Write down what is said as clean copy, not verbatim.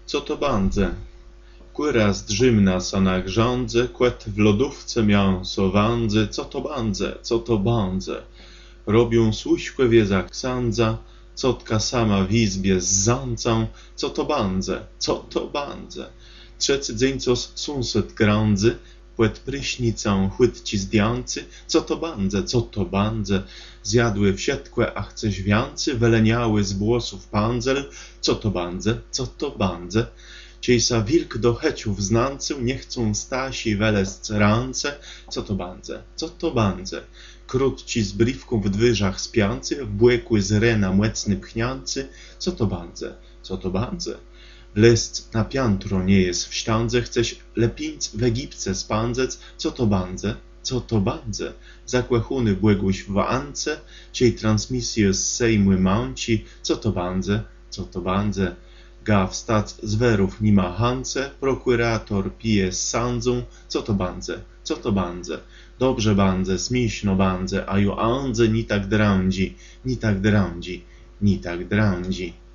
Co to bandze? Kuraz drzymna sa na grządze, kłet w lodówce mięso wandze. Co to bandze? Co to bandze? Robią słuśkłe wieza ksandza, cotka sama w izbie z zącą. Co to bandze? Co to bandze? Trzecy dzyńcos sunset grądzy, płet pryśnicą chłytci zdjący. Co to bandze? Co to bandze? Zjadły wsiedkłe, a chcesz wiancy, weleniały z włosów pędzel. Co to bandze? Co to bandze? Ciejsa wilk do heciów znancy, nie chcą stasi welesc rance. Co to bandze? Co to bandze? Krót ci z briwką w dwyżach spiący, wbłekły z rena młecny pchniący. Co to bandze? Co to bandze? List na piętro nie jest w ściądze, chcesz lepińc w Egipcie spędzec. Co to bandze? Co to bandze? Zakłechuny błegłyś w ance, ciej transmisję z sejmły mąci. Co to bandze? Co to bandze? Gaw stac z werów nie ma hance, prokurator pije z sądzą. Co to bandze? Co to bandze? Dobrze bandze, smiśno bandze, a ju andze ni tak drądzi, ni tak drądzi, ni tak drądzi.